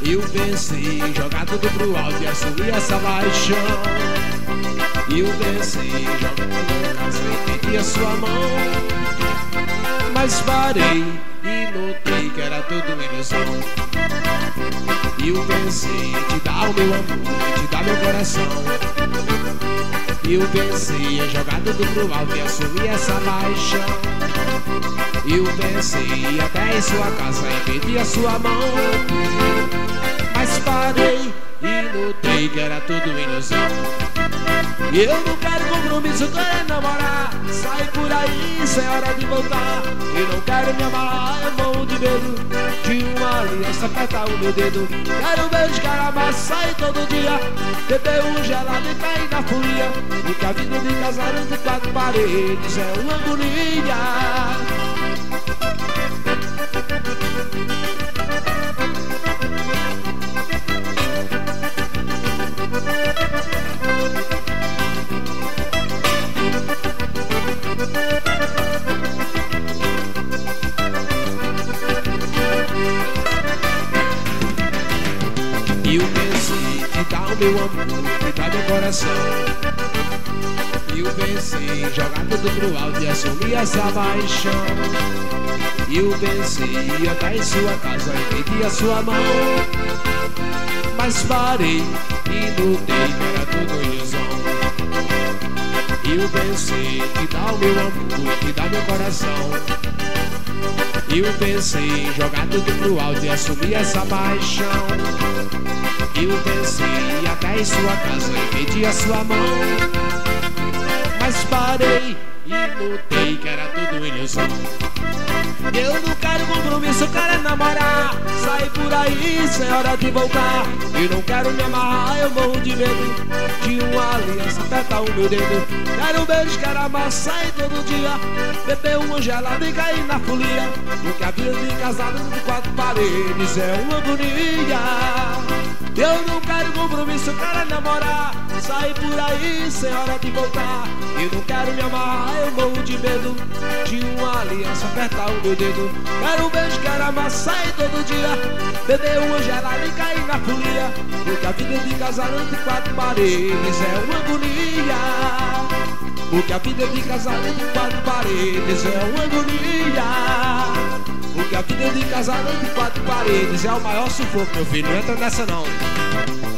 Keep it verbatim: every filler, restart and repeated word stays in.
Eu venci, jogar tudo pro alto e assumir essa paixão. Eu venci, jogando na casa e perdi a sua mão. Mas parei e notei que era tudo ilusão. Eu venci, te dar o meu amor, te dar meu coração. Eu venci, jogar tudo pro alto e assumir essa paixão. Eu venci, até em sua casa e perdi a sua mão. Mas parei e notei que era tudo ilusão. Eu não quero compromisso, quero namorar. Sai por aí sem hora de voltar. Eu não quero me amarrar, eu morro de medo de uma aliança apertar o meu dedo. Quero um beijo, quero amar, sair todo dia, beber um gelado e cair na folia. Porque a vida de casar entre quatro paredes é uma agonia. Eu venci, te dar o meu amor, te dar meu coração. Eu venci, jogar tudo pro alto e assumir essa paixão. Eu venci, até em sua casa e perdi a sua mão. Mas parei e notei que era tudo ilusão. Eu venci, te dar o meu amor, te dar meu coração. Eu venci, jogar tudo pro alto e assumir essa paixão. Eu venci, até em sua casa e perdi a sua mão. Mas parei e notei que era tudo ilusão. Eu não quero compromisso, eu quero namorar. Sair por aí sem hora de voltar. Eu não quero me amarrar, eu morro de medo de uma aliança apertar o meu dedo. Quero um beijo, quero amar, sair todo dia, beber uma gelada e cair na folia. Porque a vida de casado de quatro paredes é uma agonia. Eu não quero compromisso, eu quero namorar. Sair por aí sem hora de voltar. Eu não quero me amarrar, eu morro de medo de uma aliança apertar o meu dedo. Quero um beijo, quero amar, sair todo dia, beber uma gelada e cair na folia. Porque a vida de casar entre quatro paredes é uma agonia. Porque a vida de casar entre quatro paredes é uma agonia. Porque a vida de casar entre quatro paredes é o maior sufoco, meu filho, não entra nessa não.